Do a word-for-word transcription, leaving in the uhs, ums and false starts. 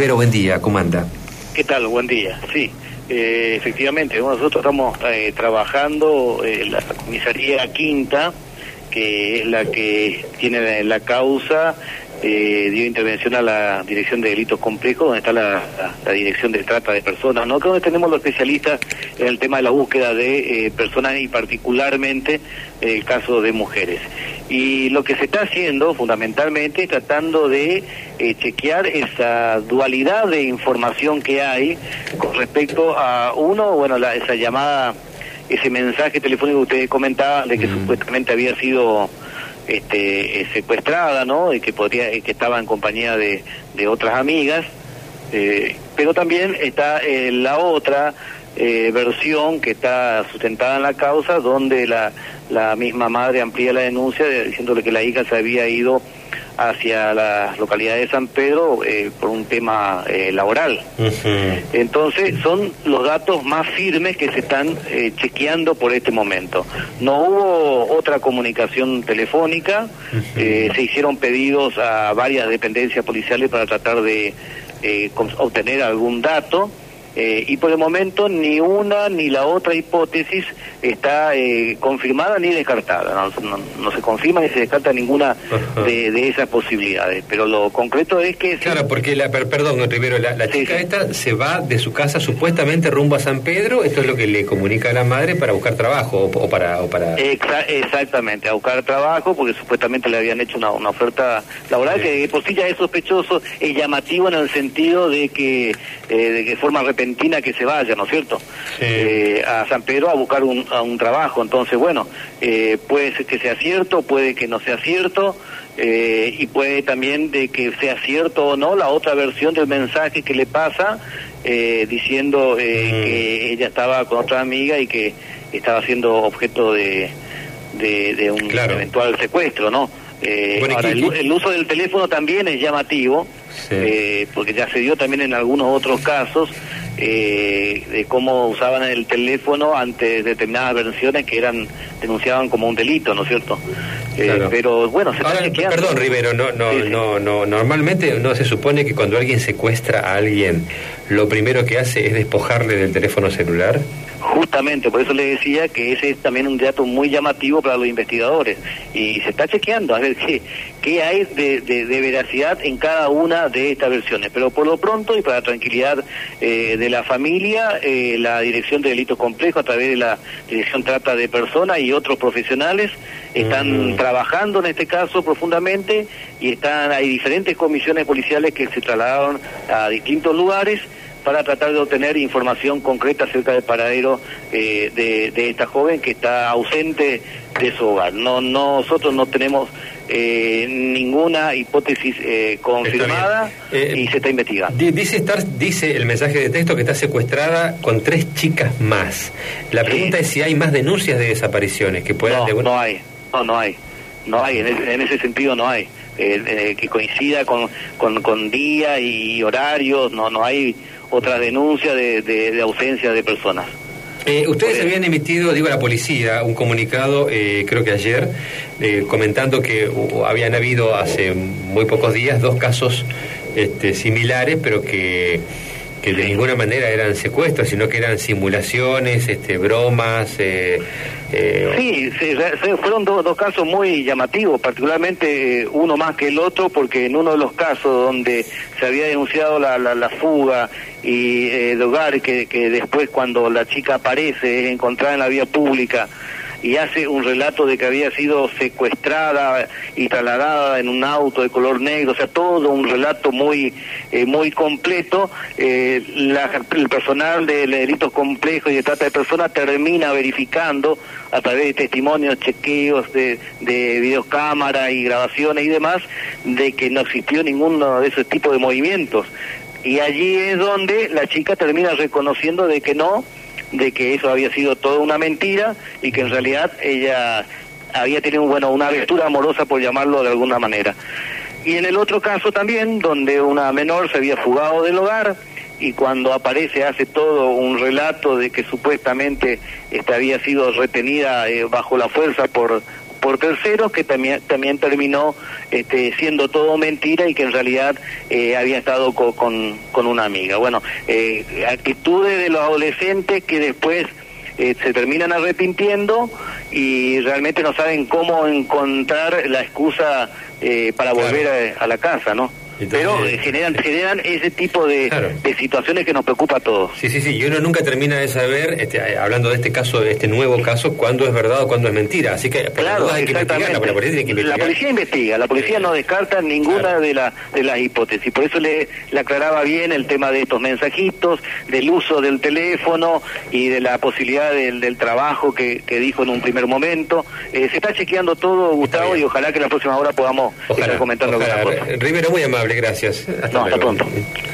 Rivero, buen día, ¿cómo anda? ¿Qué tal? Buen día. Sí, eh, efectivamente, nosotros estamos eh, trabajando en eh, la comisaría Quinta, que es la que tiene la, la causa, eh, dio intervención a la Dirección de Delitos Complejos, donde está la, la, la Dirección de Trata de Personas, ¿no? Que donde tenemos los especialistas en el tema de la búsqueda de eh, personas y particularmente el eh, caso de mujeres. Y lo que se está haciendo fundamentalmente es tratando de eh, chequear esa dualidad de información que hay con respecto a uno, bueno, la, esa llamada, ese mensaje telefónico que ustedes comentaban de que mm. supuestamente había sido este, secuestrada, ¿no? Y que podría, que estaba en compañía de, de otras amigas, eh, pero también está eh, la otra eh, versión que está sustentada en la causa, donde la, la misma madre amplía la denuncia de, diciéndole que la hija se había ido hacia la localidad de San Pedro eh, por un tema eh, laboral. Uh-huh. Entonces son los datos más firmes que se están eh, chequeando por este momento. No hubo otra comunicación telefónica, uh-huh. eh, se hicieron pedidos a varias dependencias policiales para tratar de eh, obtener algún dato. Eh, y por el momento ni una ni la otra hipótesis está eh, confirmada ni descartada, no, no, no se confirma ni se descarta ninguna de, de esas posibilidades, pero lo concreto es que... Claro, sí. porque, la, per, perdón, Rivero, la, la chica sí, sí. esta se va de su casa supuestamente rumbo a San Pedro, esto es lo que le comunica a la madre para buscar trabajo o, o para... O para... Exa exactamente, a buscar trabajo, porque supuestamente le habían hecho una, una oferta laboral sí. que por sí ya es sospechoso, es llamativo en el sentido de que eh, de que forma repentina que se vaya, ¿no es cierto? Sí. Eh, a San Pedro a buscar un, a un trabajo. Entonces, bueno, eh, puede ser que sea cierto, puede que no sea cierto, eh, y puede también de que sea cierto o no la otra versión del mensaje que le pasa, eh, diciendo eh, mm. que ella estaba con otra amiga y que estaba siendo objeto de, de, de un claro. eventual secuestro, ¿no? Eh, bueno, ahora, el, el uso del teléfono también es llamativo, sí. eh, porque ya se dio también en algunos otros casos, eh, de cómo usaban el teléfono ante determinadas versiones que eran denunciaban como un delito, ¿no es cierto? Eh, claro. Pero bueno, se Ahora, está perdón, Rivero, no, no, sí, sí. no, no, normalmente no se supone que cuando alguien secuestra a alguien, lo primero que hace es despojarle del teléfono celular. Justamente, por eso le decía que ese es también un dato muy llamativo para los investigadores y se está chequeando a ver qué, qué hay de, de, de veracidad en cada una de estas versiones, pero por lo pronto y para la tranquilidad eh, de la familia, eh, la Dirección de Delitos Complejos a través de la Dirección Trata de Personas y otros profesionales están uh-huh. trabajando en este caso profundamente y están hay diferentes comisiones policiales que se trasladaron a distintos lugares para tratar de obtener información concreta acerca del paradero eh, de, de esta joven que está ausente de su hogar. No, nosotros no tenemos eh, ninguna hipótesis eh, confirmada eh, y se está investigando. Dice estar, dice el mensaje de texto que está secuestrada con tres chicas más. La pregunta sí. es si hay más denuncias de desapariciones que puedan... No, de... no hay, no, no hay, no hay, en ese, en ese sentido no hay. Eh, eh, que coincida con, con, con día y horarios, no, no hay otra denuncia de, de, de ausencia de personas. Eh, ustedes pues, habían emitido, digo, a la policía, un comunicado, eh, creo que ayer, eh, comentando que uh, habían habido hace muy pocos días dos casos este, similares, pero que, que de sí. ninguna manera eran secuestros, sino que eran simulaciones, este, bromas... Eh, Eh, sí, sí, fueron dos, dos casos muy llamativos, particularmente uno más que el otro, porque en uno de los casos donde se había denunciado la, la, la fuga y eh, el hogar, que, que después cuando la chica aparece es encontrada en la vía pública y hace un relato de que había sido secuestrada y trasladada en un auto de color negro, o sea, todo un relato muy eh, muy completo. Eh, la, el personal de, de delitos complejos y de trata de personas termina verificando a través de testimonios, chequeos de, de videocámara y grabaciones y demás, de que no existió ninguno de esos tipos de movimientos. Y allí es donde la chica termina reconociendo de que no, de que eso había sido toda una mentira y que en realidad ella había tenido bueno una aventura amorosa, por llamarlo de alguna manera. Y en el otro caso también, donde una menor se había fugado del hogar y cuando aparece hace todo un relato de que supuestamente esta había sido retenida eh, bajo la fuerza por por terceros, que también también terminó este, siendo todo mentira y que en realidad eh, había estado co con, con una amiga. Bueno, eh, actitudes de los adolescentes que después eh, se terminan arrepintiendo y realmente no saben cómo encontrar la excusa eh, para volver claro. a, a la casa, ¿no? Entonces, pero eh, generan generan ese tipo de, claro. de situaciones que nos preocupa a todos. Sí, sí, sí, y uno nunca termina de saber, este, hablando de este caso, de este nuevo caso, cuándo es verdad o cuándo es mentira. Así que, claro, hay que investigar, la policía tiene que investigar. La policía investiga, la policía no descarta ninguna claro. de, la, de las hipótesis. Por eso le, le aclaraba bien el tema de estos mensajitos, del uso del teléfono y de la posibilidad del, del trabajo que, que dijo en un primer momento. Eh, se está chequeando todo, Gustavo, y ojalá que en la próxima hora podamos ojalá, estar comentando alguna cosa. Rivero, muy amable. Gracias. Hasta no, hasta pronto.